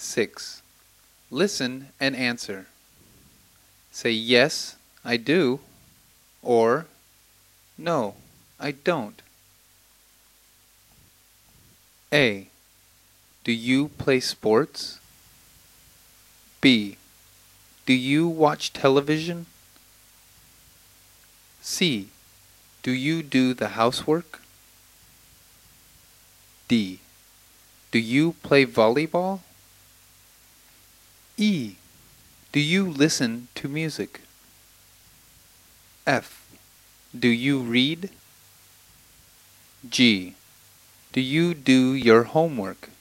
6. Listen and answer. Say yes, I do, or no, I don't. A. Do you play sports? B. Do you watch television? C. Do you do the housework? D. Do you play volleyball? E. Do you listen to music? F. Do you read? G. Do you do your homework?